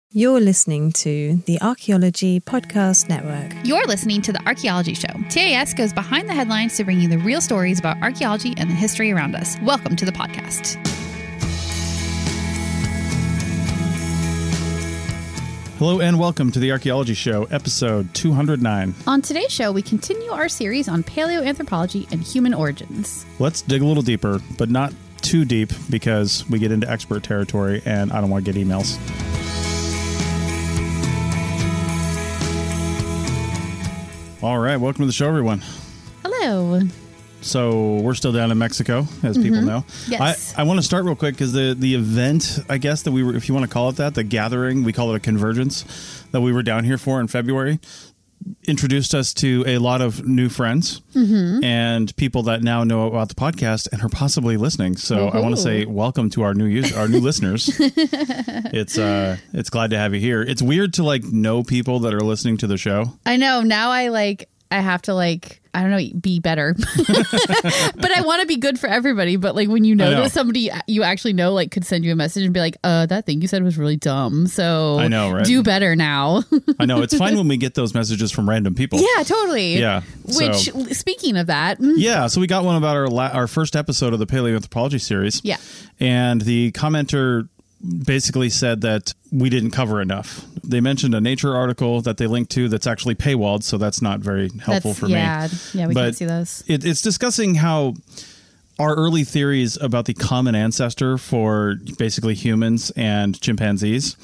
You're listening to the Archaeology Podcast Network. You're listening to The Archaeology Show. TAS goes behind the headlines to bring you the real stories about archaeology and the history around us. Welcome to the podcast. Hello and welcome to The Archaeology Show, episode 209. On today's show, we continue our series on paleoanthropology and human origins. Let's dig a little deeper, but not too deep because we get into expert territory and I don't want to get emails. All right, welcome to the show, everyone. Hello. So we're still down in Mexico, as people know. Yes. I want to start real quick because the event, I guess, that we were, if you want to call it that, the gathering, we call it a convergence, that we were down here for in February, introduced us to a lot of new friends and people that now know about the podcast and are possibly listening. So I want to say welcome to our new listeners. It's glad to have you here. It's weird to know people that are listening to the show. I know. Now I have to I don't know, be better. But I want to be good for everybody. But when you know that somebody you actually know could send you a message and be like, that thing you said was really dumb. So I know, right? Do better now. I know. It's fine when we get those messages from random people. Yeah, totally. Yeah. Which, speaking of that. Yeah. So we got one about our first episode of the paleoanthropology series. Yeah. And the commenter basically said that we didn't cover enough. They mentioned a Nature article that they linked to that's actually paywalled, so that's not very helpful for me. Yeah, we can't see those. It's discussing how our early theories about the common ancestor for basically humans and chimpanzees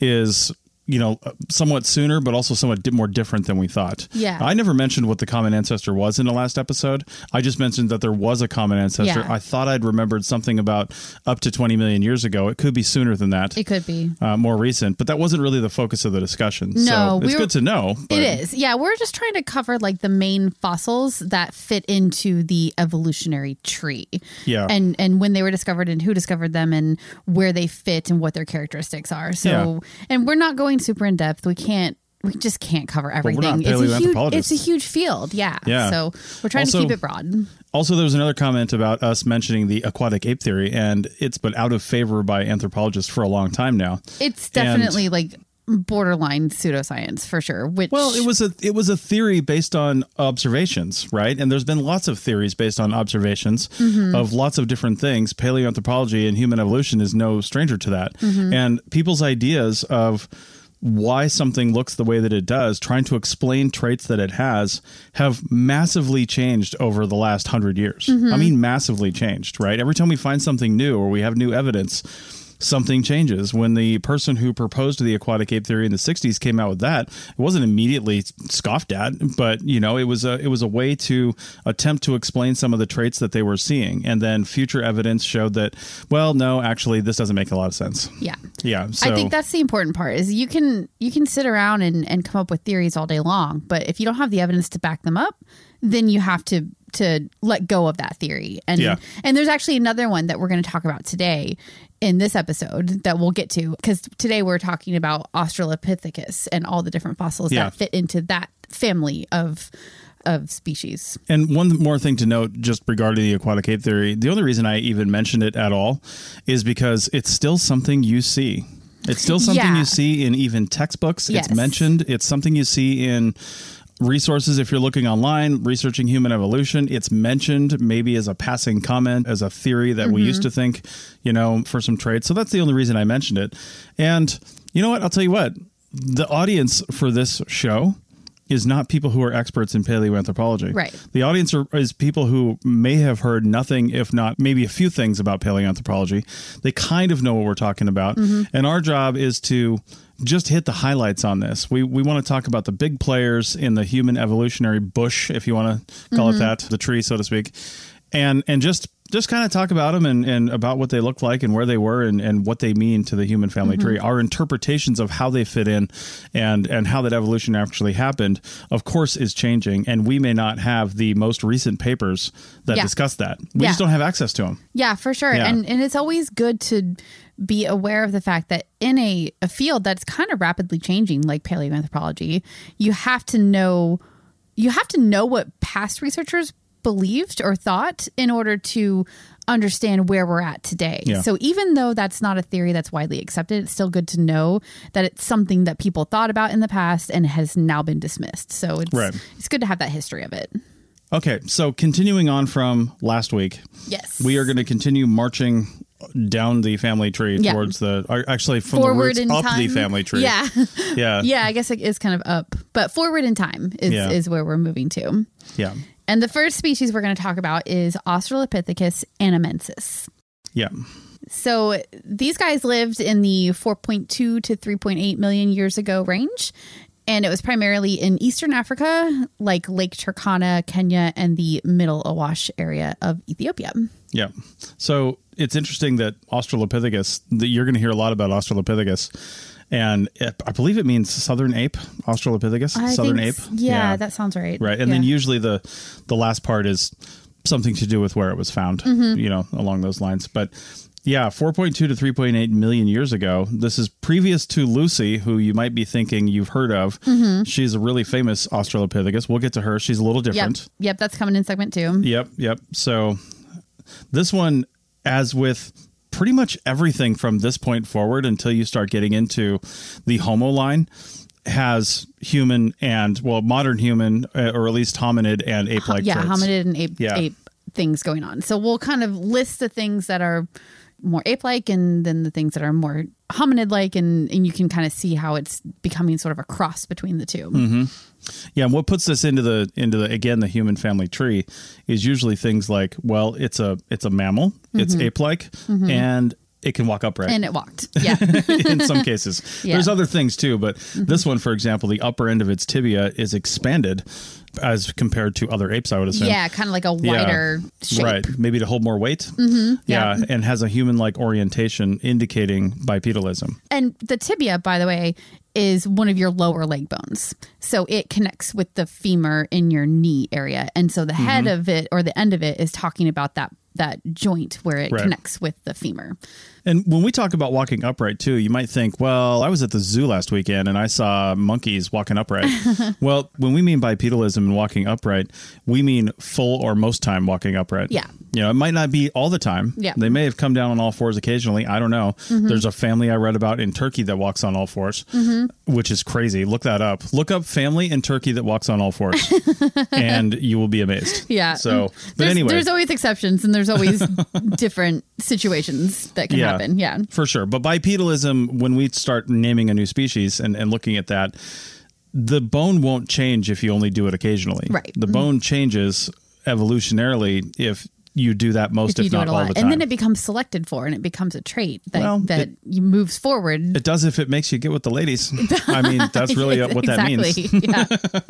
is somewhat sooner, but also somewhat more different than we thought. Yeah. I never mentioned what the common ancestor was in the last episode. I just mentioned that there was a common ancestor. Yeah. I thought I'd remembered something about up to 20 million years ago. It could be sooner than that. It could be. More recent, but that wasn't really the focus of the discussion. No. So it's good to know. It is. Yeah, we're just trying to cover the main fossils that fit into the evolutionary tree. Yeah. And when they were discovered and who discovered them and where they fit and what their characteristics are. So, and we're not going super in depth. We just can't cover everything. Well, we're not paleoanthropologists. It's a huge field. Yeah. So we're trying to keep it broad. Also, there was another comment about us mentioning the aquatic ape theory, and it's been out of favor by anthropologists for a long time now. It's definitely borderline pseudoscience for sure. Well, it was a theory based on observations, right? And there's been lots of theories based on observations of lots of different things. Paleoanthropology and human evolution is no stranger to that. And people's ideas of why something looks the way that it does, trying to explain traits that it has, have massively changed over the last 100 years. I mean, massively changed, right? Every time we find something new or we have new evidence, something changes. When the person who proposed the aquatic ape theory in the 60s came out with that, it wasn't immediately scoffed at, but it was a way to attempt to explain some of the traits that they were seeing. And then future evidence showed that, well, no, actually, this doesn't make a lot of sense. Yeah. Yeah. So I think that's the important part is you can sit around and come up with theories all day long, but if you don't have the evidence to back them up, then you have to let go of that theory. And there's actually another one that we're going to talk about today in this episode that we'll get to, because today we're talking about Australopithecus and all the different fossils that fit into that family of species. And one more thing to note just regarding the aquatic ape theory, the only reason I even mentioned it at all is because it's still something you see. It's still something you see in even textbooks. Yes. It's mentioned. It's something you see in resources. If you're looking online, researching human evolution, it's mentioned maybe as a passing comment, as a theory that we used to think, for some traits. So that's the only reason I mentioned it. And you know what? I'll tell you what, the audience for this show is not people who are experts in paleoanthropology. Right. The audience is people who may have heard nothing, if not maybe a few things about paleoanthropology. They kind of know what we're talking about. And our job is to just hit the highlights on this. We want to talk about the big players in the human evolutionary bush, if you want to call it that, the tree, so to speak, and just kind of talk about them and about what they look like and where they were and what they mean to the human family tree. Our interpretations of how they fit in and how that evolution actually happened, of course, is changing. And we may not have the most recent papers that discuss that. We just don't have access to them. Yeah, for sure. Yeah. And it's always good to be aware of the fact that in a field that's kind of rapidly changing, like paleoanthropology, you have to know what past researchers believed or thought in order to understand where we're at today. Yeah. So even though that's not a theory that's widely accepted, it's still good to know that it's something that people thought about in the past and has now been dismissed. So it's good to have that history of it. Okay, so continuing on from last week, yes, we are going to continue marching down the family tree towards actually from forward the roots up time. the family tree. Yeah. Yeah. Yeah, I guess it is kind of up, but forward in time is where we're moving to. Yeah. And the first species we're going to talk about is Australopithecus anamensis. Yeah. So these guys lived in the 4.2 to 3.8 million years ago range. And it was primarily in Eastern Africa, like Lake Turkana, Kenya, and the Middle Awash area of Ethiopia. Yeah. So it's interesting that Australopithecus, you're going to hear a lot about Australopithecus. And I believe it means southern ape, Australopithecus, southern ape. Yeah, that sounds right. Right. And then usually the last part is something to do with where it was found, along those lines. But yeah, 4.2 to 3.8 million years ago. This is previous to Lucy, who you might be thinking you've heard of. Mm-hmm. She's a really famous Australopithecus. We'll get to her. She's a little different. Yep, that's coming in segment 2. Yep. So this one, as with pretty much everything from this point forward until you start getting into the Homo line, has human and, modern human, or at least hominid and ape-like traits. Hominid and ape things going on. So we'll kind of list the things that are more ape-like and then the things that are more hominid-like, and you can kind of see how it's becoming sort of a cross between the two. Mm-hmm. Yeah, and what puts this into the again, the human family tree is usually things like, it's a mammal, it's ape-like, and it can walk upright. And it walked. Yeah. In some cases. Yeah. There's other things too, but this one, for example, the upper end of its tibia is expanded as compared to other apes, I would assume. Yeah, kind of like a wider shape. Right. Maybe to hold more weight. Mm-hmm. Yeah. And has a human-like orientation indicating bipedalism. And the tibia, by the way, is one of your lower leg bones. So it connects with the femur in your knee area. And so the head of it, or the end of it, is talking about that joint where it connects with the femur. And when we talk about walking upright too, you might think, I was at the zoo last weekend and I saw monkeys walking upright. Well, when we mean bipedalism and walking upright, we mean full or most time walking upright. Yeah. It might not be all the time. Yeah. They may have come down on all fours occasionally. I don't know. Mm-hmm. There's a family I read about in Turkey that walks on all fours, which is crazy. Look that up. Look up family in Turkey that walks on all fours and you will be amazed. Yeah. So, but anyway. There's always exceptions and there's always different situations that can happen. Yeah. For sure. But bipedalism, when we start naming a new species and looking at that, the bone won't change if you only do it occasionally. Right. The bone changes evolutionarily if you do that most, if not all the time. And then it becomes selected for, and it becomes a trait that moves forward. It does if it makes you get with the ladies. I mean, that's really what that means. Yeah.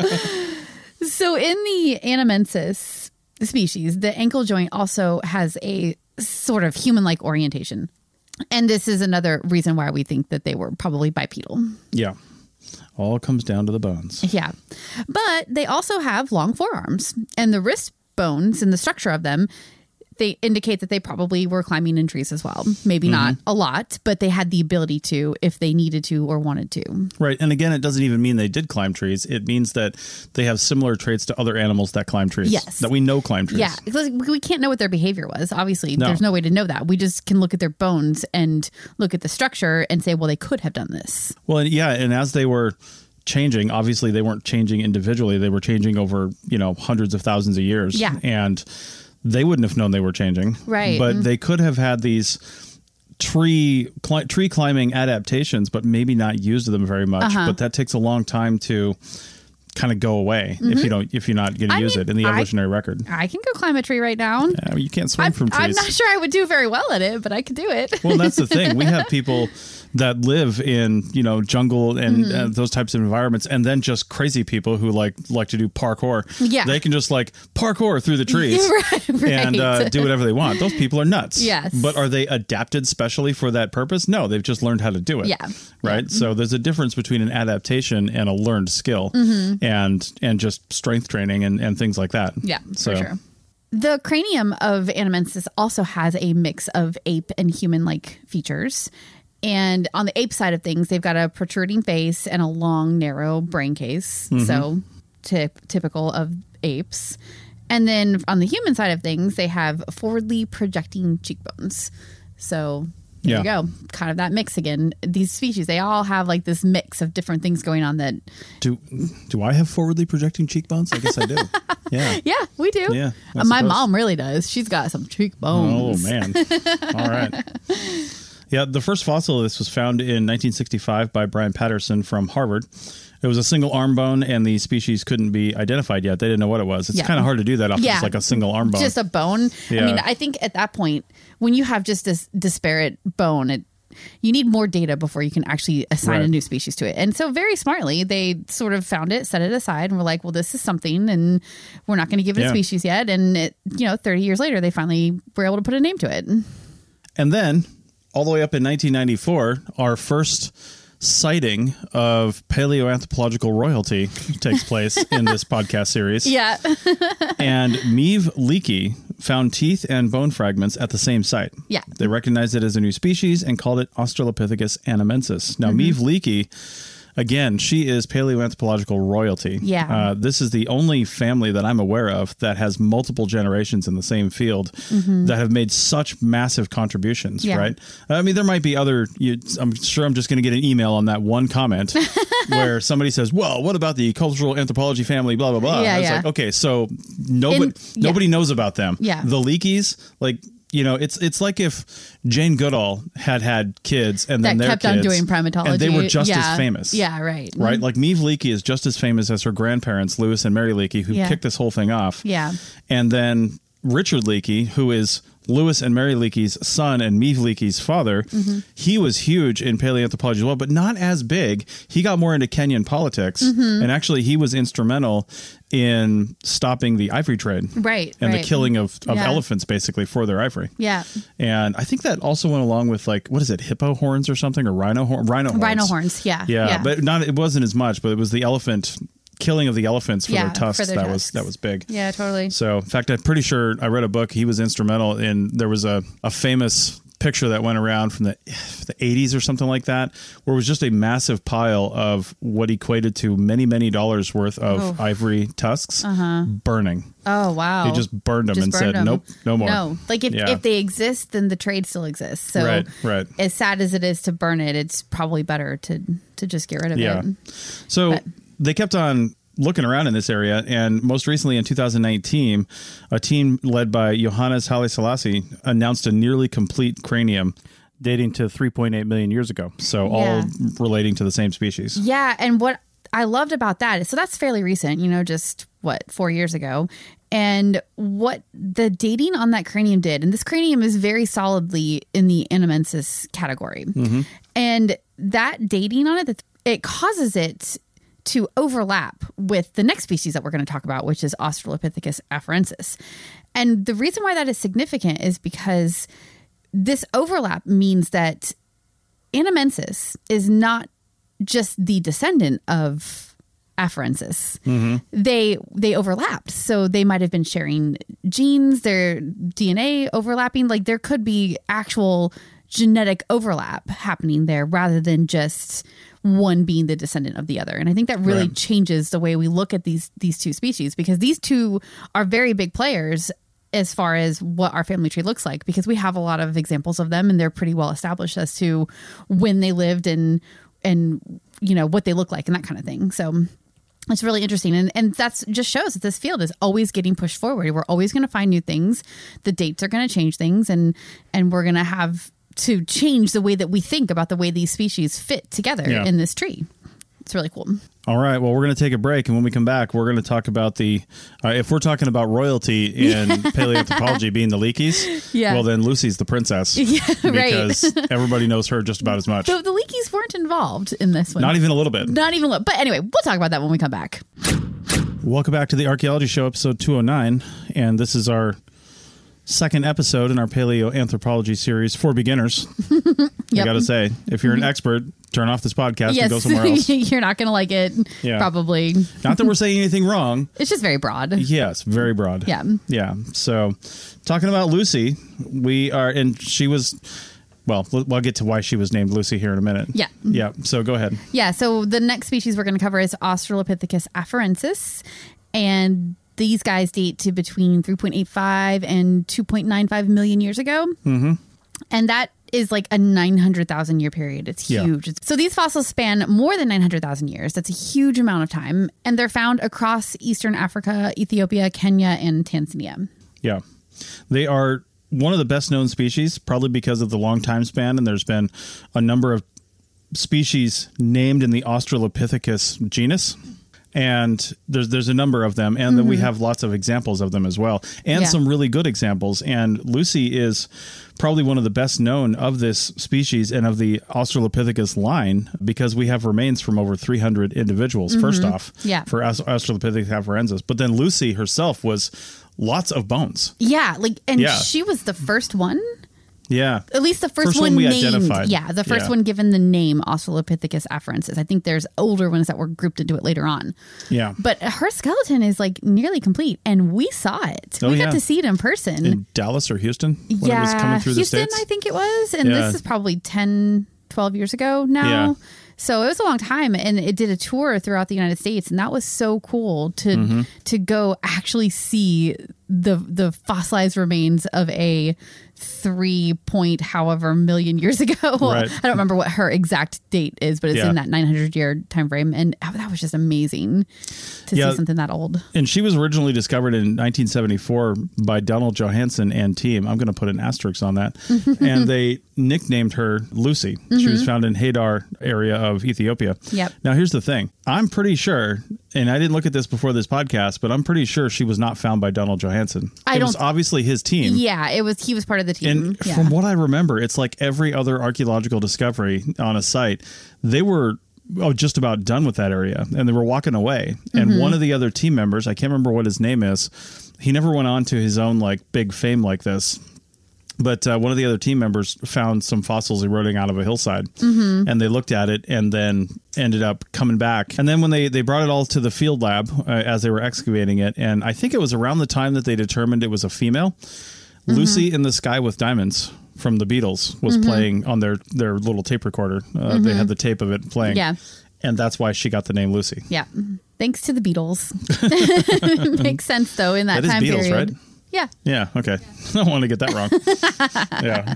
So in the anamensis species, the ankle joint also has a sort of human-like orientation. And this is another reason why we think that they were probably bipedal. Yeah. All comes down to the bones. Yeah. But they also have long forearms, and the wrist bones and the structure of them, they indicate that they probably were climbing in trees as well. Maybe not a lot, but they had the ability to if they needed to or wanted to. Right. And again, it doesn't even mean they did climb trees. It means that they have similar traits to other animals that climb trees. Yes. That we know climb trees. Yeah. Because we can't know what their behavior was. Obviously, there's no way to know that. We just can look at their bones and look at the structure and say, well, they could have done this. Well, and as they were changing, obviously they weren't changing individually. They were changing over, hundreds of thousands of years. Yeah. And they wouldn't have known they were changing. Right. But they could have had these tree climbing adaptations, but maybe not used them very much. But that takes a long time to kind of go away if you're not going to use it in the evolutionary record. I can go climb a tree right now. Yeah, you can't swing from trees. I'm not sure I would do very well at it, but I could do it. Well, that's the thing. We have people that live in jungle and those types of environments, and then just crazy people who like to do parkour. Yeah, they can just parkour through the trees and do whatever they want. Those people are nuts. Yes, but are they adapted specially for that purpose? No, they've just learned how to do it. Yeah, right. Yeah. So there's a difference between an adaptation and a learned skill, and just strength training and things like that. Yeah, for sure. The cranium of anamensis also has a mix of ape and human-like features. And on the ape side of things, they've got a protruding face and a long, narrow brain case. So typical of apes. And then on the human side of things, they have forwardly projecting cheekbones. So there you go. Kind of that mix again. These species, they all have like this mix of different things going on that... Do I have forwardly projecting cheekbones? I guess I do. Yeah. Yeah, we do. Yeah, my mom really does. She's got some cheekbones. Oh, man. All right. Yeah, the first fossil of this was found in 1965 by Brian Patterson from Harvard. It was a single arm bone, and the species couldn't be identified yet. They didn't know what it was. It's kind of hard to do that off just like a single arm bone. Just a bone. Yeah. I mean, I think at that point, when you have just this disparate bone, you need more data before you can actually assign a new species to it. And so very smartly, they sort of found it, set it aside, and were like, well, this is something, and we're not going to give it a species yet. And 30 years later, they finally were able to put a name to it. And then, all the way up in 1994, our first sighting of paleoanthropological royalty takes place in this podcast series. Yeah. And Maeve Leakey found teeth and bone fragments at the same site. Yeah. They recognized it as a new species and called it Australopithecus annamensis. Now, Maeve Leakey, again, she is paleoanthropological royalty. Yeah. This is the only family that I'm aware of that has multiple generations in the same field that have made such massive contributions, right? I mean, there might be other... I'm sure I'm just going to get an email on that one comment where somebody says, well, what about the cultural anthropology family, blah, blah, blah. Yeah, it's like, okay, so nobody knows about them. Yeah. The Leakeys, like... it's like if Jane Goodall had kids and then that their kept kids on doing primatology, and they were just as famous. Yeah, right. Right? Like Maeve Leakey is just as famous as her grandparents, Lewis and Mary Leakey, who kicked this whole thing off. Yeah. And then Richard Leakey, who is Lewis and Mary Leakey's son and Maeve Leakey's father, he was huge in paleoanthropology as well, but not as big. He got more into Kenyan politics, and actually he was instrumental in stopping the ivory trade. Right. And the killing of elephants, basically, for their ivory. Yeah. And I think that also went along with, like, what is it, hippo horns or something, or rhino horns? Rhino horns, yeah. Yeah, but it wasn't as much, but it was the killing of the elephants for their tusks. That was big. Yeah, totally. So, in fact, I'm pretty sure I read a book. He was instrumental in. There was a famous picture that went around from the 80s or something like that, where it was just a massive pile of what equated to many dollars worth of ivory tusks burning. Oh, wow. He just burned them said, nope, no more. No, like if they exist, then the trade still exists. So right. As sad as it is to burn it, it's probably better to just get rid of it. So they kept on looking around in this area, and most recently in 2019, a team led by Johannes Haile Selassie announced a nearly complete cranium dating to 3.8 million years ago. So all relating to the same species. Yeah, and what I loved about that is, so that's fairly recent, just 4 years ago. And what the dating on that cranium did, and this cranium is very solidly in the annamensis category. And that dating on it causes it to overlap with the next species that we're going to talk about, which is Australopithecus afarensis. And the reason why that is significant is because this overlap means that annamensis is not just the descendant of afarensis. They overlapped. So they might have been sharing genes, their DNA overlapping. Like there could be actual genetic overlap happening there rather than just one being the descendant of the other. And I think that really changes the way we look at these two species, because these two are very big players as far as what our family tree looks like, because we have a lot of examples of them and they're pretty well established as to when they lived and what they look like and that kind of thing. So it's really interesting. And that's just shows that this field is always getting pushed forward. We're always going to find new things. The dates are going to change things, and we're going to have to change the way that we think about the way these species fit together in this tree. It's really cool. All right. Well, we're going to take a break. And when we come back, we're going to talk about if we're talking about royalty in paleoanthropology being the Leakeys, well, then Lucy's the princess. Because everybody knows her just about as much. The Leakeys weren't involved in this one. Not even a little bit. Not even a little. But anyway, we'll talk about that when we come back. Welcome back to the Archaeology Show, episode 209. And this is our second episode in our paleoanthropology series for beginners. I got to say, if you're an expert, turn off this podcast and go somewhere else. You're not going to like it, probably. Not that we're saying anything wrong. It's just very broad. Yes, very broad. Yeah. Yeah. So, talking about Lucy, and she was... Well, we'll get to why she was named Lucy here in a minute. Yeah. Yeah. So go ahead. Yeah. So the next species we're going to cover is Australopithecus afarensis. And these guys date to between 3.85 and 2.95 million years ago. Mm-hmm. And that is like a 900,000 year period. It's huge. So these fossils span more than 900,000 years. That's a huge amount of time. And they're found across Eastern Africa, Ethiopia, Kenya, and Tanzania. Yeah. They are one of the best known species, probably because of the long time span. And there's been a number of species named in the Australopithecus genus. And there's a number of them, and then we have lots of examples of them as well, and some really good examples. And Lucy is probably one of the best known of this species and of the Australopithecus line, because we have remains from over 300 individuals, first off, for Australopithecus afarensis. But then Lucy herself was lots of bones. Yeah, she was the first one. Yeah. At least the first one we named. identified. Yeah, the first one given the name Australopithecus afarensis. I think there's older ones that were grouped into it later on. Yeah. But her skeleton is like nearly complete, and we saw it. We got to see it in person. In Dallas or Houston? When it was coming through Houston, the States? I think it was. And this is probably 10, 12 years ago now. Yeah. So it was a long time, and it did a tour throughout the United States, and that was so cool to go actually see the fossilized remains of a 3 million years ago. Right. I don't remember what her exact date is, but it's in that 900-year time frame, and that was just amazing to see something that old. And she was originally discovered in 1974 by Donald Johanson and team. I'm going to put an asterisk on that. And they nicknamed her Lucy. She was found in Hadar area of Ethiopia. Yep. Now, here's the thing. I'm pretty sure, and I didn't look at this before this podcast, but I'm pretty sure she was not found by Donald Johanson. It was obviously his team. Yeah, he was part of the team. And from what I remember, it's like every other archaeological discovery on a site, they were just about done with that area, and they were walking away. And one of the other team members, I can't remember what his name is, he never went on to his own like big fame like this. But one of the other team members found some fossils eroding out of a hillside, and they looked at it and then ended up coming back. And then when they brought it all to the field lab as they were excavating it, and I think it was around the time that they determined it was a female, Lucy in the Sky with Diamonds from the Beatles was playing on their little tape recorder. They had the tape of it playing. Yeah. And that's why she got the name Lucy. Yeah. Thanks to the Beatles. Makes sense, though, in that time Beatles, period. Right? Yeah. Yeah. Okay. I don't want to get that wrong. Yeah.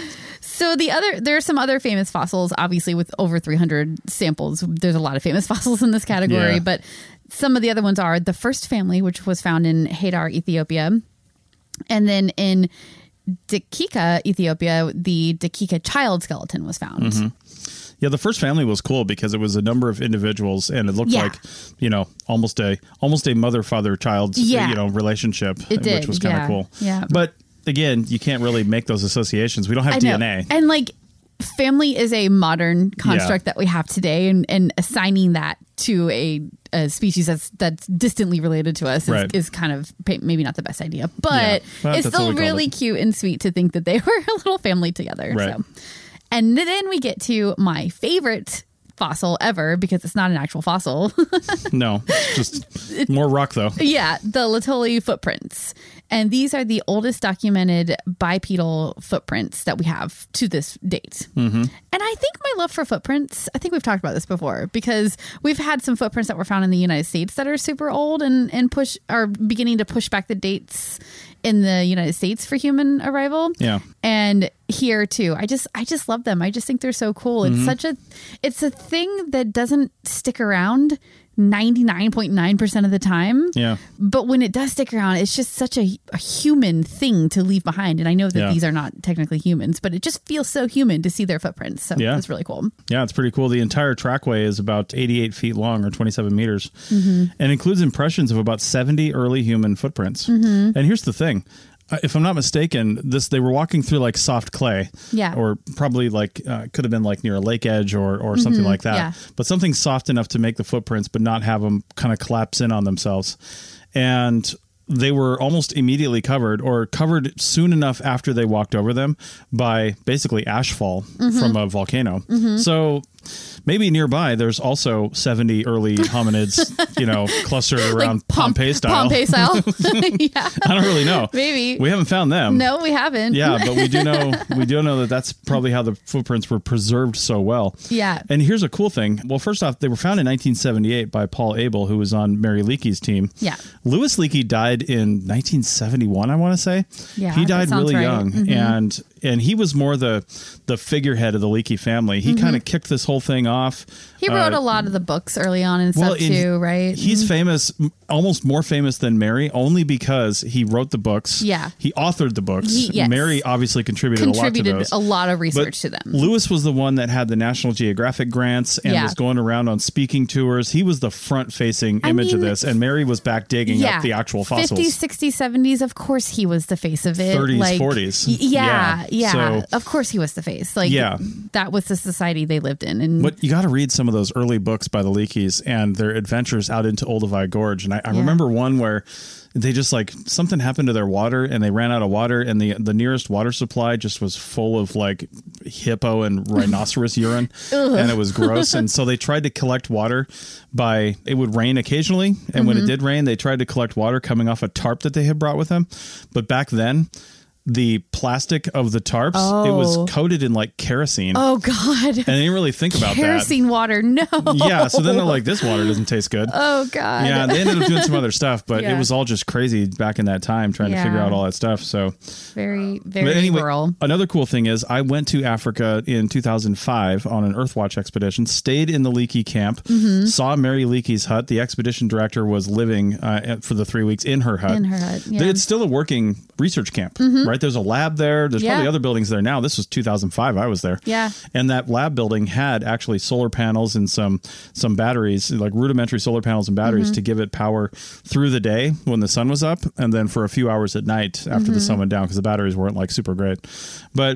So there are some other famous fossils, obviously, with over 300 samples. There's a lot of famous fossils in this category, but some of the other ones are the first family, which was found in Hadar, Ethiopia. And then in Dakika, Ethiopia, the Dakika child skeleton was found. Yeah, the first family was cool because it was a number of individuals, and it looked like, almost a mother, father, child, relationship, which was kind of cool. Yeah. But again, you can't really make those associations. We don't have DNA. And like, family is a modern construct that we have today, and assigning that to a species that's distantly related to us is kind of maybe not the best idea, but it's still really cute and sweet to think that they were a little family together. Right. So. And then we get to my favorite fossil ever, because it's not an actual fossil. No, it's just more rock, though. Yeah, the Laetoli footprints. And these are the oldest documented bipedal footprints that we have to this date. And I think my love for footprints, I think we've talked about this before, because we've had some footprints that were found in the United States that are super old and are beginning to push back the dates in the United States for human arrival. Yeah. And here too. I just love them. I just think they're so cool. It's a thing that doesn't stick around 99.9% of the time. Yeah. But when it does stick around, it's just such a human thing to leave behind. And I know that these are not technically humans, but it just feels so human to see their footprints. So it's really cool. Yeah, it's pretty cool. The entire trackway is about 88 feet long, or 27 meters, and includes impressions of about 70 early human footprints. And here's the thing. If I'm not mistaken, they were walking through like soft clay, or probably like could have been like near a lake edge or something like that. But something soft enough to make the footprints, but not have them kind of collapse in on themselves. And they were almost immediately covered, or covered soon enough after they walked over them, by basically ashfall from a volcano. So maybe nearby there's also 70 early hominids, clustered around Pompeii style. Pompeii style. Yeah. I don't really know. Maybe. We haven't found them. No, we haven't. Yeah, but we do know that that's probably how the footprints were preserved so well. Yeah. And here's a cool thing. Well, first off, they were found in 1978 by Paul Abel, who was on Mary Leakey's team. Yeah. Louis Leakey died in 1971, I want to say. Yeah. He died really right. young. Mm-hmm. And he was more the figurehead of the Leakey family. He kind of kicked this whole thing off. He wrote a lot of the books early on and stuff too, right? He's famous, almost more famous than Mary, only because he wrote the books. Yeah. He authored the books. Yes. Mary obviously contributed a lot to those. A lot of research to them. Lewis was the one that had the National Geographic grants and was going around on speaking tours. He was the front-facing image of this, and Mary was back digging up the actual fossils. 50s, 60s, 70s, of course he was the face of it. 30s, 40s. Yeah. So, of course he was the face. That was the society they lived in. And but you got to read some of those early books by the Leakeys and their adventures out into Olduvai Gorge. And I remember one where they just something happened to their water and they ran out of water, and the nearest water supply just was full of hippo and rhinoceros urine, and it was gross. And so they tried to collect water it would rain occasionally. And when it did rain, they tried to collect water coming off a tarp that they had brought with them. But back then, the plastic of the tarps, it was coated in kerosene. Oh God. And they didn't really think about kerosene water. No. Yeah. So then they're like, this water doesn't taste good. Oh God. Yeah. They ended up doing some other stuff, but it was all just crazy back in that time trying to figure out all that stuff. So very, very rural. Another cool thing is I went to Africa in 2005 on an Earthwatch expedition, stayed in the Leakey camp, saw Mary Leakey's hut. The expedition director was living for the 3 weeks in her hut. Yeah. It's still a working research camp, right? There's a lab there. There's probably other buildings there now. This was 2005. I was there. Yeah. And that lab building had actually solar panels and some batteries, rudimentary solar panels and batteries to give it power through the day when the sun was up, and then for a few hours at night after the sun went down, because the batteries weren't super great. But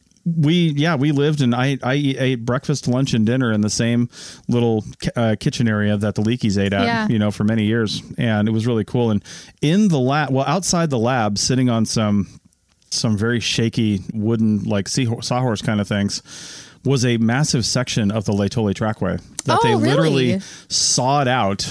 we lived, and I ate breakfast, lunch, and dinner in the same little kitchen area that the Leakeys ate at, for many years. And it was really cool. And in the lab, outside the lab, sitting on some very shaky wooden sawhorse kind of things, was a massive section of the Laetoli Trackway that they literally sawed out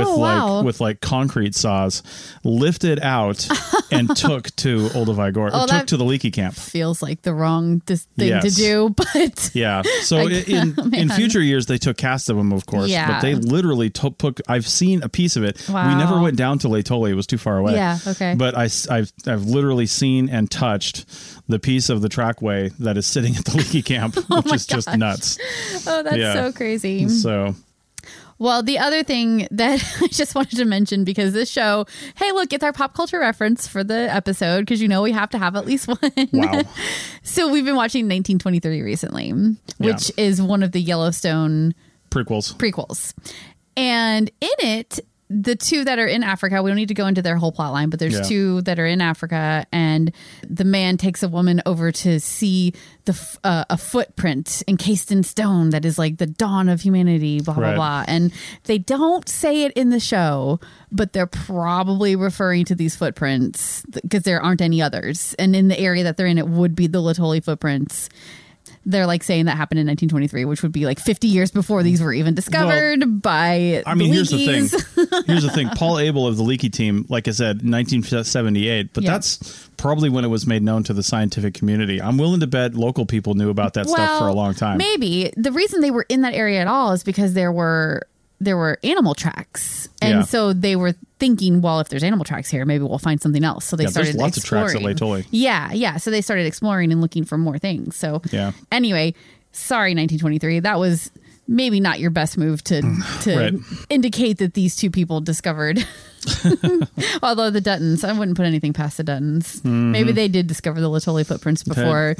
with concrete saws, lifted out and took to Olduvai Gorge, took to the Leakey camp. Feels like the wrong thing to do, but yeah. So in future years they took casts of them, of course, but they literally took. I've seen a piece of it. Wow. We never went down to Laetoli; it was too far away. Yeah, okay. But I've literally seen and touched the piece of the trackway that is sitting at the Leakey camp, which is just nuts. Oh, that's so crazy. So, well, the other thing that I just wanted to mention, because this show, hey, look, it's our pop culture reference for the episode, because we have to have at least one. Wow. So we've been watching 1923 recently, which is one of the Yellowstone prequels. And in it, the two that are in Africa, we don't need to go into their whole plot line, but there's two that are in Africa, and the man takes a woman over to see a footprint encased in stone that is like the dawn of humanity, blah, blah, blah. And they don't say it in the show, but they're probably referring to these footprints because there aren't any others. And in the area that they're in, it would be the Laetoli footprints. They're saying that happened in 1923, which would be 50 years before these were even discovered by the here's Leakeys. the thing. Here's the thing. Paul Abel of the Leakey team, like I said, 1978, but that's probably when it was made known to the scientific community. I'm willing to bet local people knew about that stuff for a long time. Maybe. The reason they were in that area at all is because there were animal tracks. And so they were thinking, well, if there's animal tracks here, maybe we'll find something else. So they started there's lots exploring. of tracks at Laetoli. Yeah. So they started exploring and looking for more things. So anyway, sorry, 1923. That was maybe not your best move to indicate that these two people discovered. Although the Duttons, I wouldn't put anything past the Duttons. Maybe they did discover the Laetoli footprints before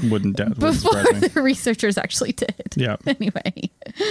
the researchers actually did. Yeah. Anyway.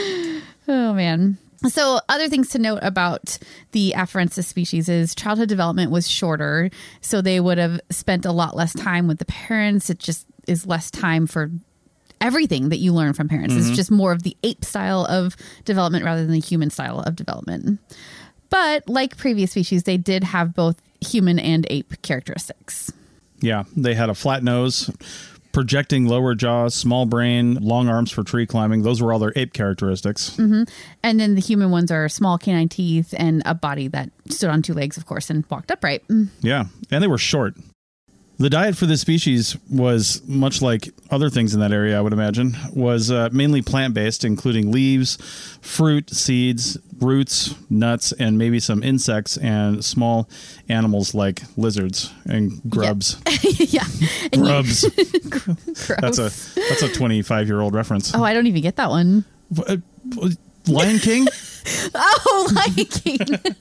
Oh, man. So other things to note about the Afarensis species is childhood development was shorter. So they would have spent a lot less time with the parents. It just is less time for everything that you learn from parents. It's just more of the ape style of development rather than the human style of development. But like previous species, they did have both human and ape characteristics. Yeah, they had a flat nose, projecting lower jaw, small brain, long arms for tree climbing. Those were all their ape characteristics. Mm-hmm. And then the human ones are small canine teeth and a body that stood on 2 legs, of course, and walked upright. Yeah, and they were short. The diet for this species was, much like other things in that area, I would imagine, was mainly plant-based, including leaves, fruit, seeds, roots, nuts, and maybe some insects and small animals like lizards and grubs. Yeah. And grubs. Gross. That's a 25-year-old reference. Oh, I don't even get that one. Lion King? Oh, Lion King.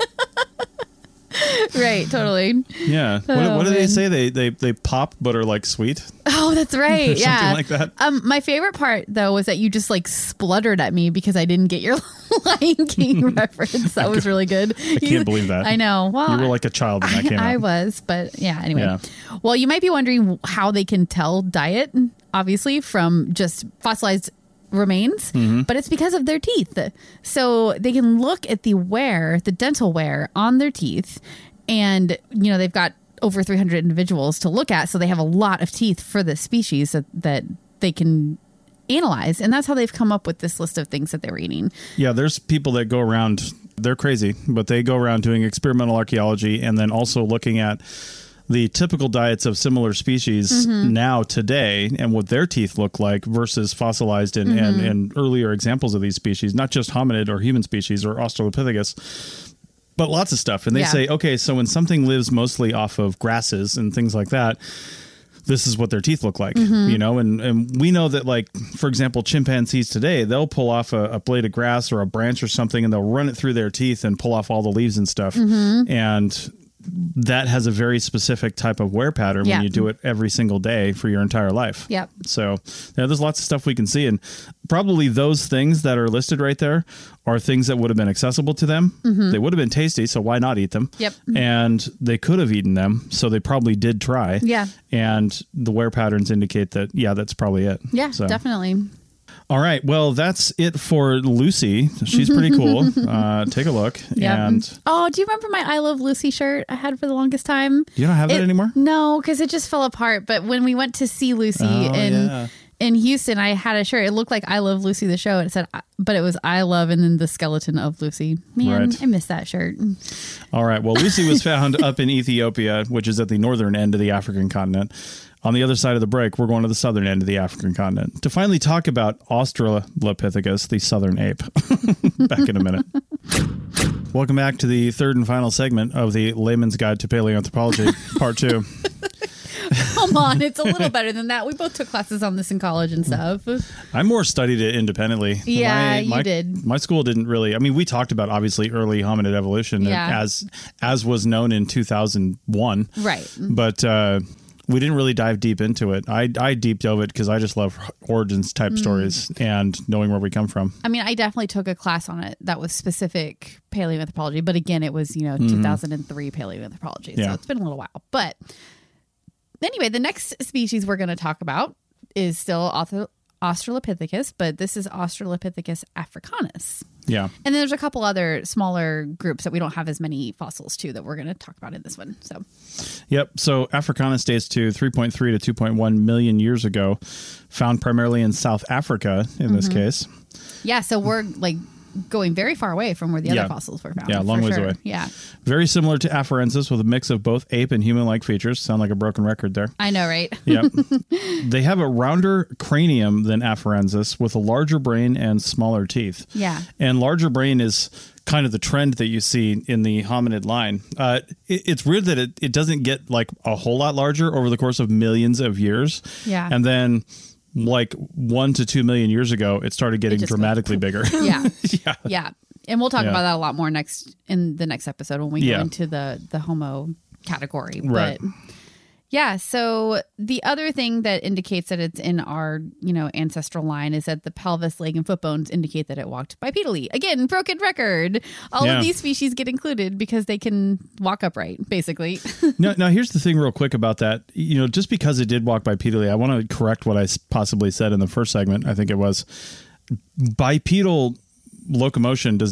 Right, totally. Yeah. What do they say? They pop but are like sweet? Oh, that's right. Yeah. Something like that. My favorite part, though, was that you just like spluttered at me because I didn't get your Lion King reference. That was really good. I can't believe that. I know. Well, you were like a child when that came out. I was, but yeah, anyway. Yeah. Well, you might be wondering how they can tell diet, obviously, from just fossilized remains, but it's because of their teeth. So they can look at the dental wear on their teeth, and they've got over 300 individuals to look at, so they have a lot of teeth for the species that they can analyze, and that's how they've come up with this list of things that they were eating. Yeah, there's people that go around, they're crazy, but they go around doing experimental archaeology and then also looking at the typical diets of similar species now today and what their teeth look like versus fossilized and earlier examples of these species, not just hominid or human species or Australopithecus, but lots of stuff. And they say, okay, so when something lives mostly off of grasses and things like that, this is what their teeth look like, and we know that, like, for example, chimpanzees today, they'll pull off a blade of grass or a branch or something and they'll run it through their teeth and pull off all the leaves and stuff. And that has a very specific type of wear pattern when you do it every single day for your entire life. Yep. So there's lots of stuff we can see. And probably those things that are listed right there are things that would have been accessible to them. They would have been tasty, so why not eat them? Yep. And they could have eaten them, so they probably did try. Yeah. And the wear patterns indicate that, that's probably it. Yeah, definitely. All right. Well, that's it for Lucy. She's pretty cool. Take a look. Yeah. And oh, do you remember my I Love Lucy shirt I had for the longest time? You don't have that anymore? No, because it just fell apart. But when we went to see Lucy in Houston, I had a shirt. It looked like I Love Lucy the show. It said, but it was I Love and then the skeleton of Lucy. Man, I miss that shirt. All right. Well, Lucy was found up in Ethiopia, which is at the northern end of the African continent. On the other side of the break, we're going to the southern end of the African continent to finally talk about Australopithecus, the southern ape. Back in a minute. Welcome back to the third and final segment of the Layman's Guide to Paleoanthropology, Part 2. Come on, it's a little better than that. We both took classes on this in college and stuff. I more studied it independently. Yeah, you did. My school didn't really. I mean, we talked about obviously early hominid evolution as was known in 2001. Right. But we didn't really dive deep into it. I deep dove it because I just love origins type stories and knowing where we come from. I mean, I definitely took a class on it that was specific paleoanthropology, but again, it was 2003 paleoanthropology, so it's been a little while. But anyway, the next species we're going to talk about is still Australopithecus, but this is Australopithecus africanus. Yeah. And then there's a couple other smaller groups that we don't have as many fossils to that we're going to talk about in this one. So, yep. So Africanus dates to 3.3 to 2.1 million years ago, found primarily in South Africa in this case. Yeah. So we're like going very far away from where the other fossils were found. Yeah, a long ways away. Yeah. Very similar to Afarensis with a mix of both ape and human-like features. Sound like a broken record there. I know, right? Yeah. They have a rounder cranium than Afarensis with a larger brain and smaller teeth. Yeah. And larger brain is kind of the trend that you see in the hominid line. It's weird that it doesn't get like a whole lot larger over the course of millions of years. Yeah. And then like 1 to 2 million years ago, it started getting dramatically bigger. Yeah. Yeah. And we'll talk about that a lot more in the next episode when we go into the Homo category. Right. But yeah, so the other thing that indicates that it's in our, ancestral line is that the pelvis, leg, and foot bones indicate that it walked bipedally. Again, broken record. All of these species get included because they can walk upright, basically. Now, here's the thing real quick about that. Just because it did walk bipedally, I want to correct what I possibly said in the first segment. I think it was bipedal locomotion does not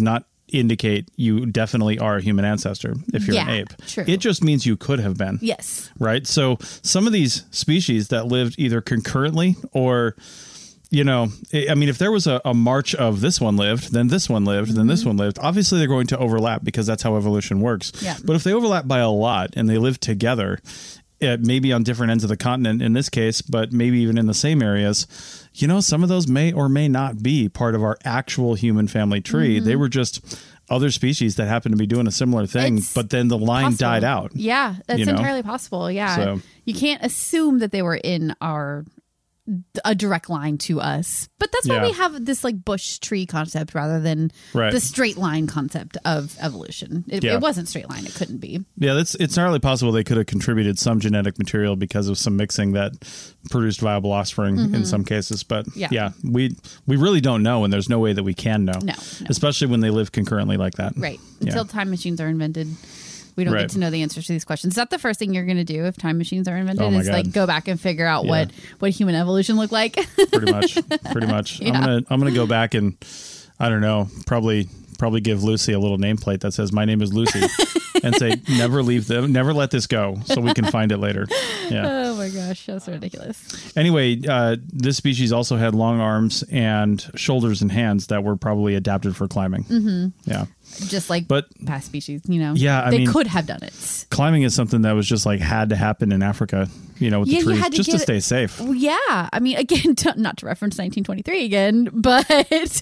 indicate you definitely are a human ancestor if you're an ape. True. It just means you could have been. Yes. Right? So some of these species that lived either concurrently or, you know, I mean, if there was a march of this one lived, then this one lived, then this one lived, obviously they're going to overlap because that's how evolution works. Yeah. But if they overlap by a lot and they live together, maybe on different ends of the continent in this case, but maybe even in the same areas, you know, some of those may or may not be part of our actual human family tree. They were just other species that happened to be doing a similar thing, but then the line died out. Yeah, that's entirely possible. Yeah. So, you can't assume that they were in a direct line to us, but that's why we have this like bush tree concept rather than the straight line concept of evolution. It wasn't straight line. It couldn't be. Yeah, it's entirely possible they could have contributed some genetic material because of some mixing that produced viable offspring in some cases. But we really don't know, and there's no way that we can know. No. Especially when they live concurrently like that. Right. Until time machines are invented. We don't get to know the answers to these questions. Is that the first thing you're going to do if time machines are invented? Oh my is God. Like go back and figure out what human evolution looked like? Pretty much. Yeah. I'm gonna go back and I don't know, probably give Lucy a little nameplate that says my name is Lucy and say never let this go so we can find it later. Yeah. Oh my gosh, that's ridiculous. Anyway, this species also had long arms and shoulders and hands that were probably adapted for climbing. Yeah. Just like past species, you know. Yeah, I mean, mean, they could have done it. Climbing is something that was just like had to happen in Africa, you know, with the trees, just to stay safe. Yeah, I mean, again, not to reference 1923 again, but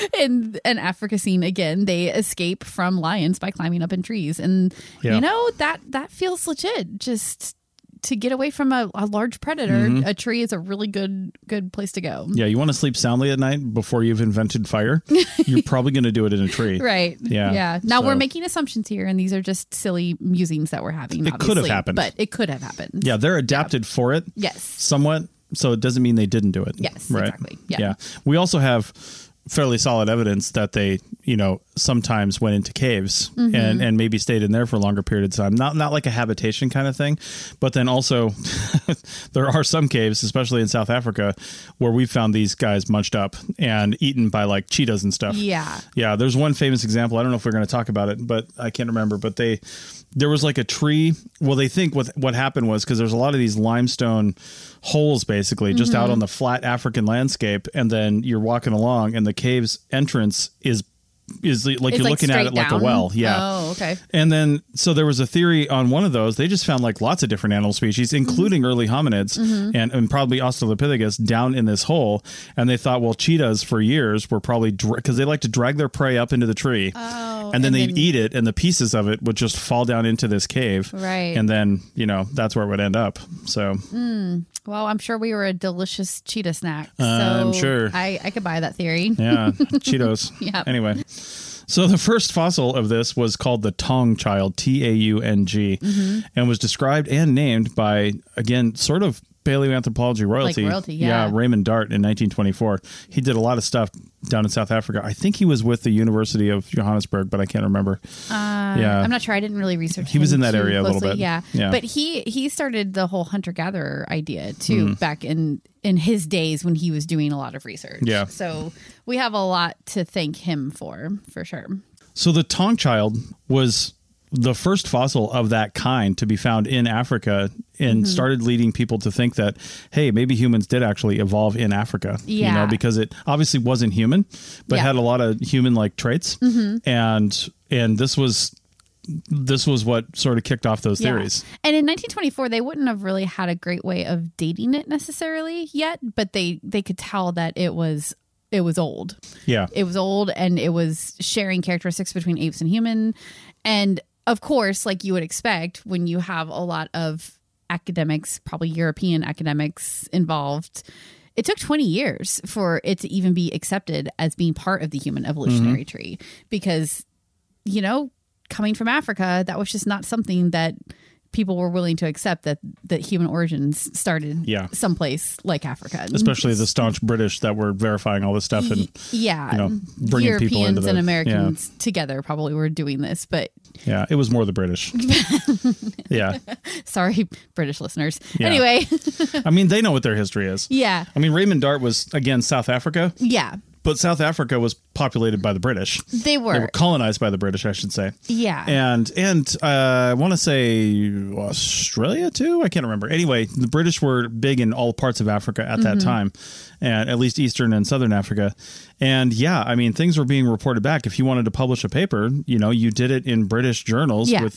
in an Africa scene again, they escape from lions by climbing up in trees, and you know that feels legit. Just to get away from a large predator, a tree is a really good place to go. Yeah, you want to sleep soundly at night before you've invented fire, you're probably going to do it in a tree. Right. Yeah. Now we're making assumptions here, and these are just silly musings that we're having. It could have happened. But it could have happened. Yeah, they're adapted for it. Yes. Somewhat. So it doesn't mean they didn't do it. Yes, right? Exactly. Yeah. We also have fairly solid evidence that they, you know, sometimes went into caves and maybe stayed in there for a longer period of time. Not like a habitation kind of thing, but then also there are some caves, especially in South Africa, where we found these guys munched up and eaten by like cheetahs and stuff. Yeah. Yeah. There's one famous example. I don't know if we're going to talk about it, but I can't remember. But there was like a tree. Well, they think what happened was because there's a lot of these limestone holes basically just out on the flat African landscape, and then you're walking along and the cave's entrance is like you're looking at it like a well. Yeah. Oh, okay. And then so there was a theory on one of those. They just found like lots of different animal species, including early hominids and probably Australopithecus down in this hole. And they thought, well, cheetahs for years were probably because they like to drag their prey up into the tree. Oh, and then they'd eat it, and the pieces of it would just fall down into this cave. Right. And then, you know, that's where it would end up. So. Well, I'm sure we were a delicious cheetah snack. So I'm sure. I could buy that theory. Yeah. Cheetos. Yeah. Anyway. So the first fossil of this was called the Taung child, Taung, and was described and named by, again, sort of paleoanthropology royalty. Like royalty, yeah. Raymond Dart in 1924. He did a lot of stuff down in South Africa. I think he was with the University of Johannesburg, but I can't remember. I'm not sure. I didn't really research. He was in that area closely. A little bit. Yeah. But he started the whole hunter-gatherer idea too back in his days when he was doing a lot of research. Yeah. So we have a lot to thank him for sure. So the Taung child was the first fossil of that kind to be found in Africa, and started leading people to think that, hey, maybe humans did actually evolve in Africa, you know, because it obviously wasn't human, but had a lot of human-like traits. And this was what sort of kicked off those theories. And in 1924, they wouldn't have really had a great way of dating it necessarily yet, but they could tell that it was old. Yeah. It was old, and it was sharing characteristics between apes and human. And of course, like you would expect when you have a lot of academics, probably European academics involved, it took 20 years for it to even be accepted as being part of the human evolutionary tree. Because, you know, coming from Africa, that was just not something that people were willing to accept, that human origins started someplace like Africa. Especially the staunch British that were verifying all this stuff and you know, bringing Europeans people into and Americans together probably were doing this, but yeah, it was more the British. Yeah. Sorry, British listeners. Yeah. Anyway. I mean, they know what their history is. Yeah. I mean, Raymond Dart was, again, South Africa. Yeah. But South Africa was populated by the British. They were colonized by the British, I should say. Yeah. And I want to say Australia too. I can't remember. Anyway, the British were big in all parts of Africa at that time, and at least Eastern and Southern Africa. And yeah, I mean, things were being reported back. If you wanted to publish a paper, you did it in British journals with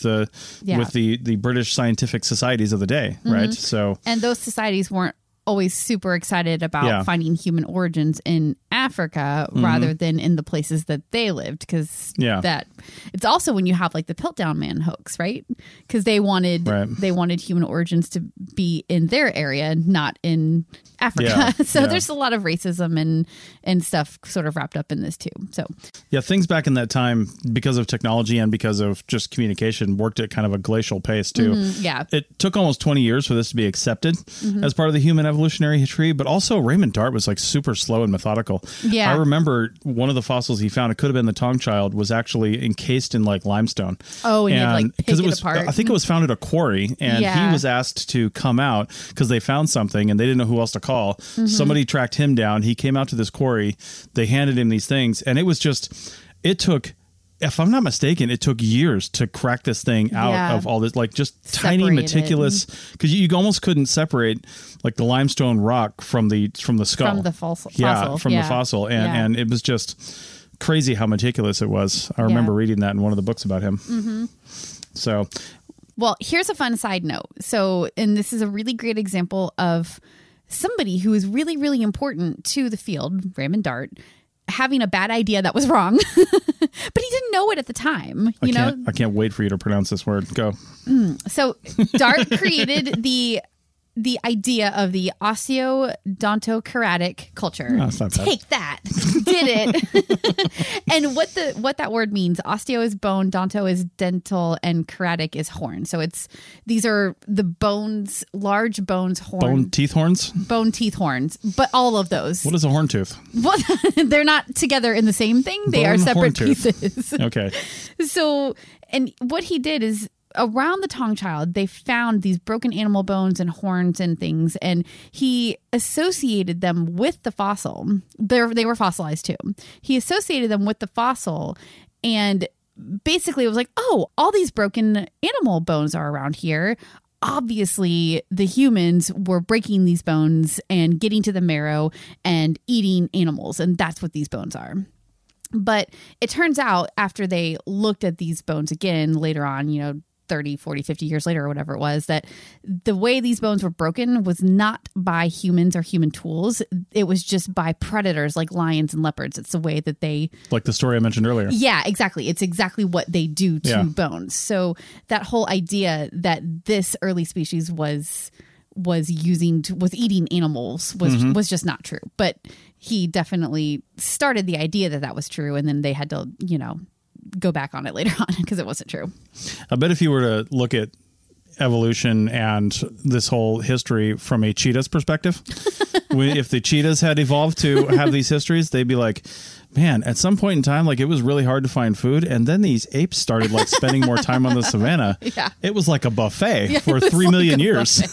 the British scientific societies of the day, right? So, and those societies weren't always super excited about finding human origins in Africa rather than in the places that they lived, because that it's also when you have like the Piltdown Man hoax, right? Because they wanted human origins to be in their area, not in Africa. So there's a lot of racism and stuff sort of wrapped up in this too. So things back in that time, because of technology and because of just communication, worked at kind of a glacial pace too. It took almost 20 years for this to be accepted as part of the human evolutionary history, but also Raymond Dart was like super slow and methodical. I remember one of the fossils he found, it could have been the Tongue Child, was actually encased in like limestone. Oh, and you had like pick it apart. I think it was found at a quarry, and he was asked to come out because they found something and they didn't know who else to call. Somebody tracked him down. He came out to this quarry. They handed him these things, and it took, if I'm not mistaken, it took years to crack this thing out of all this, like just tiny meticulous, because you almost couldn't separate like the limestone rock from the skull. From the fossil. The fossil. And it was just crazy how meticulous it was. I remember reading that in one of the books about him. So, well, here's a fun side note. So, and this is a really great example of somebody who is really, really important to the field, Raymond Dart, having a bad idea that was wrong, but he didn't know it at the time. I can't wait for you to pronounce this word. Go. So Dart created the idea of the osteodontocheratic culture. No, it's not bad. Take that. Did it. And what that word means, osteo is bone, donto is dental, and cheratic is horn. So these are the bones, large bones, horn. Bone teeth horns? Bone teeth horns. But all of those. What is a horn tooth? Well, they're not together in the same thing. They are separate pieces. Okay. So, and what he did is, around the Tongue Child, they found these broken animal bones and horns and things, and he associated them with the fossil. They were fossilized too. He associated them with the fossil, and basically it was like, oh, all these broken animal bones are around here. Obviously, the humans were breaking these bones and getting to the marrow and eating animals, and that's what these bones are. But it turns out, after they looked at these bones again later on, 30, 40, 50 years later or whatever it was, that the way these bones were broken was not by humans or human tools. It was just by predators like lions and leopards. It's the way that they... Like the story I mentioned earlier. Yeah, exactly. It's exactly what they do to bones. So that whole idea that this early species was eating animals was just not true. But he definitely started the idea that was true, and then they had to, go back on it later on because it wasn't true. I bet if you were to look at evolution and this whole history from a cheetah's perspective, if the cheetahs had evolved to have these histories, they'd be like, man, at some point in time, like, it was really hard to find food, and then these apes started like spending more time on the savannah. It was like a buffet for 3 million years.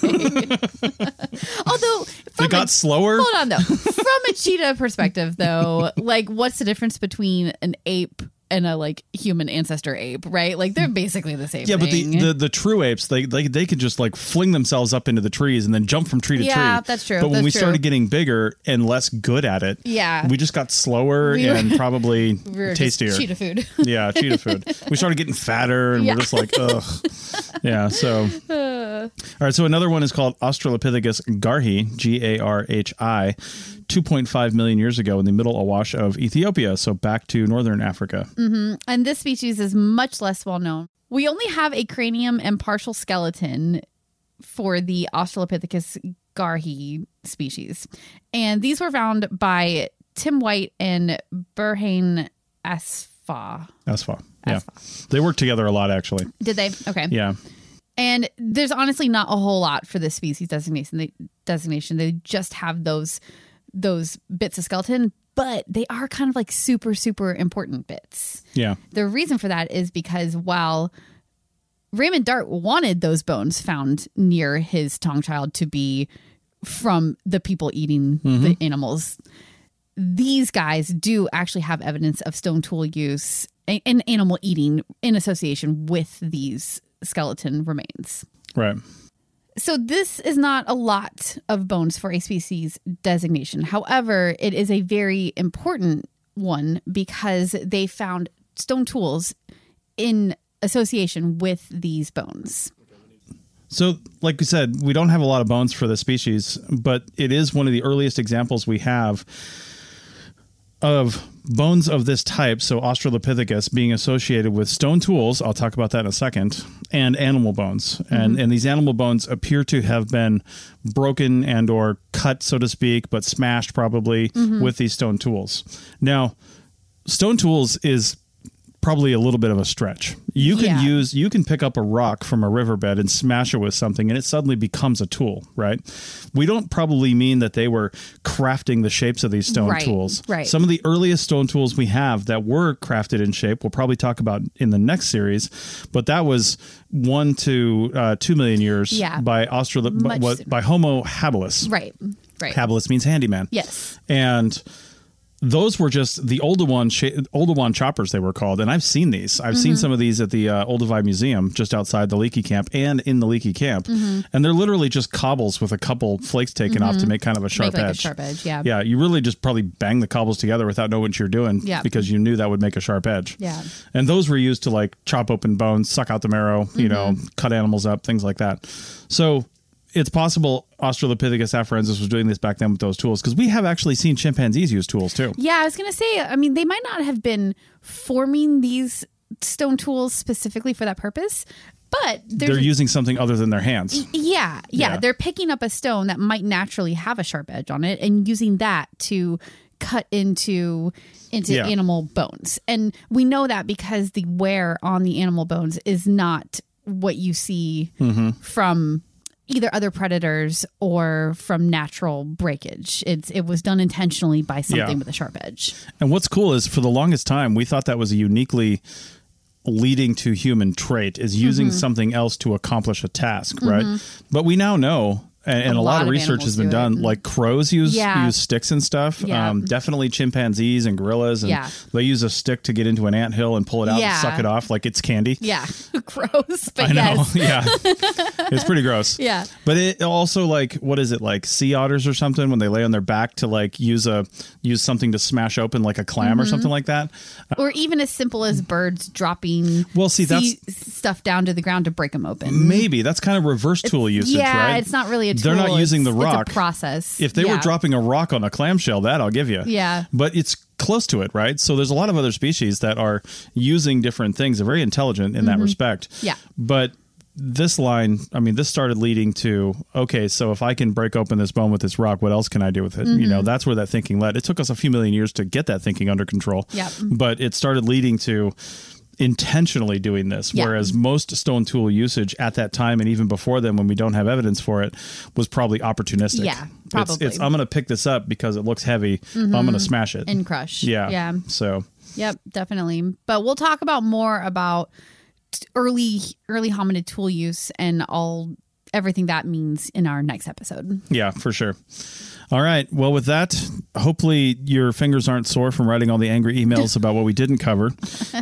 Although it got slower. Hold on, though. From a cheetah perspective, though, like, what's the difference between an ape and a like human ancestor ape, right? Like, they're basically the same thing. But the true apes, they could just like fling themselves up into the trees and then jump from tree to tree. Yeah, that's true. But when we started getting bigger and less good at it, we just got slower and probably tastier. Cheetah food. Yeah, cheetah food. We started getting fatter and we're just like, ugh. Yeah, so. All right, so another one is called Australopithecus garhi, Garhi, 2.5 million years ago in the middle awash of Ethiopia, so back to northern Africa. And this species is much less well known. We only have a cranium and partial skeleton for the Australopithecus garhi species. And these were found by Tim White and Burhane Asfaw. Yeah. They worked together a lot, actually. Did they? Okay. Yeah. And there's honestly not a whole lot for this species designation. They just have those bits of skeleton, but they are kind of like super, super important bits. Yeah. The reason for that is because while Raymond Dart wanted those bones found near his Tongue Child to be from the people eating the animals, these guys do actually have evidence of stone tool use and animal eating in association with these skeleton remains. Right. So this is not a lot of bones for a species designation. However, it is a very important one because they found stone tools in association with these bones. So, like we said, we don't have a lot of bones for the species, but it is one of the earliest examples we have of bones of this type, so Australopithecus, being associated with stone tools, I'll talk about that in a second, and animal bones. And these animal bones appear to have been broken and or cut, so to speak, but smashed probably with these stone tools. Now, stone tools is probably a little bit of a stretch. You can pick up a rock from a riverbed and smash it with something and it suddenly becomes a tool, right? We don't probably mean that they were crafting the shapes of these stone tools. Right. Some of the earliest stone tools we have that were crafted in shape, we'll probably talk about in the next series, but that was 1 to 2 million years by Homo habilis. Right. Habilis means handyman. Yes. And those were just the Oldowan choppers, they were called. And I've seen these. I've seen some of these at the Olduvai Museum just outside the Leakey camp and in the Leakey camp. And they're literally just cobbles with a couple flakes taken off to make kind of a sharp edge. A sharp edge, yeah. Yeah, you really just probably bang the cobbles together without knowing what you're doing because you knew that would make a sharp edge. Yeah. And those were used to like chop open bones, suck out the marrow, you know, cut animals up, things like that. So it's possible Australopithecus afarensis was doing this back then with those tools, because we have actually seen chimpanzees use tools too. Yeah, I was going to say, I mean, they might not have been forming these stone tools specifically for that purpose, but they're using something other than their hands. Yeah. They're picking up a stone that might naturally have a sharp edge on it and using that to cut into animal bones. And we know that because the wear on the animal bones is not what you see from either other predators or from natural breakage. It was done intentionally by something with a sharp edge. And what's cool is for the longest time, we thought that was a uniquely leading to human trait, is using something else to accomplish a task, right? But we now know, and a lot of research has been done, like crows use sticks and stuff. Definitely chimpanzees and gorillas. And they use a stick to get into an anthill and pull it out and suck it off like it's candy. Yeah. Gross. But I know. Yeah. It's pretty gross. Yeah. But it also, like, what is it, like sea otters or something, when they lay on their back to like use something to smash open like a clam or something like that. Or even as simple as birds dropping that's stuff down to the ground to break them open. Maybe. That's kind of reverse tool usage, right? Yeah, it's not really a tool. They're not using the rock. It's a process. If they were dropping a rock on a clamshell, that I'll give you. Yeah. But it's close to it, right? So there's a lot of other species that are using different things. They're very intelligent in that respect. Yeah. But this line, I mean, this started leading to, okay, so if I can break open this bone with this rock, what else can I do with it? You know, that's where that thinking led. It took us a few million years to get that thinking under control. Yeah. But it started leading to intentionally doing this, whereas most stone tool usage at that time and even before then, when we don't have evidence for it, was probably opportunistic. Yeah, probably. It's I'm going to pick this up because it looks heavy. I'm going to smash it and crush. Yeah. So. Yep, definitely. But we'll talk about more about early hominid tool use and everything that means in our next episode. Yeah, for sure. All right. Well, with that, hopefully your fingers aren't sore from writing all the angry emails about what we didn't cover.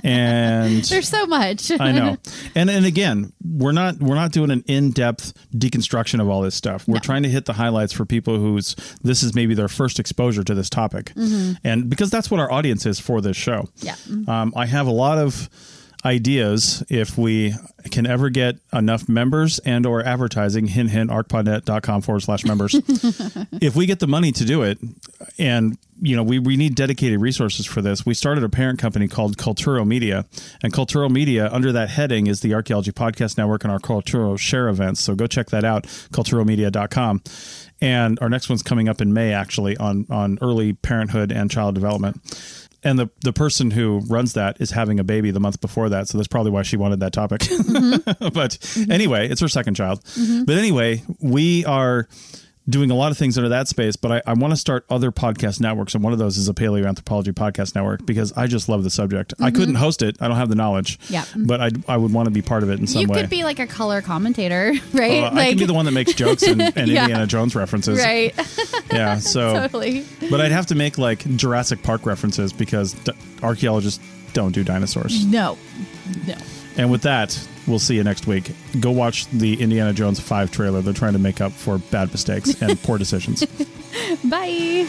And there's so much. I know. And again, we're not doing an in-depth deconstruction of all this stuff. We're trying to hit the highlights for people this is maybe their first exposure to this topic. And because that's what our audience is for this show. Yeah. I have a lot of ideas if we can ever get enough members and or advertising, hint, arcpodnet.com/members. If we get the money to do it, and we need dedicated resources for this, we started a parent company called Culturo Media, and Culturo Media, under that heading, is the Archaeology Podcast Network and our Culturo Share events. So go check that out, culturomedia.com. And our next one's coming up in May, actually, on early parenthood and child development. And the person who runs that is having a baby the month before that. So that's probably why she wanted that topic. But anyway, it's her second child. But anyway, we are doing a lot of things under that space, but I want to start other podcast networks. And one of those is a paleoanthropology podcast network because I just love the subject. I couldn't host it. I don't have the knowledge. Yeah. But I would want to be part of it in some way. You could be like a color commentator, right? I could be the one that makes jokes and Indiana Jones references. Right. Yeah. So totally. But I'd have to make like Jurassic Park references because archaeologists don't do dinosaurs. No. And with that, we'll see you next week. Go watch the Indiana Jones 5 trailer. They're trying to make up for bad mistakes and poor decisions. Bye.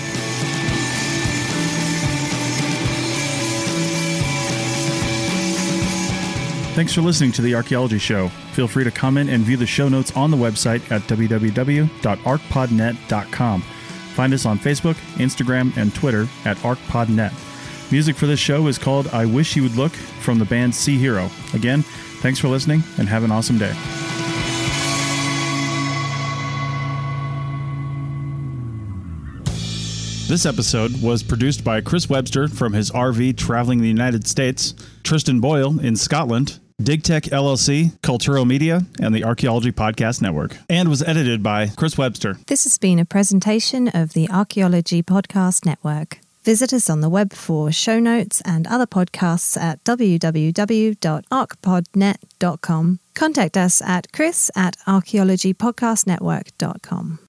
Thanks for listening to The Archaeology Show. Feel free to comment and view the show notes on the website at www.arcpodnet.com. Find us on Facebook, Instagram, and Twitter at ArcPodNet. Music for this show is called I Wish You Would Look from the band Sea Hero. Again, thanks for listening and have an awesome day. This episode was produced by Chris Webster from his RV traveling the United States, Tristan Boyle in Scotland, DigTech LLC, Cultural Media, and the Archaeology Podcast Network, and was edited by Chris Webster. This has been a presentation of the Archaeology Podcast Network. Visit us on the web for show notes and other podcasts at www.arcpodnet.com. Contact us at chris@archaeologypodcastnetwork.com.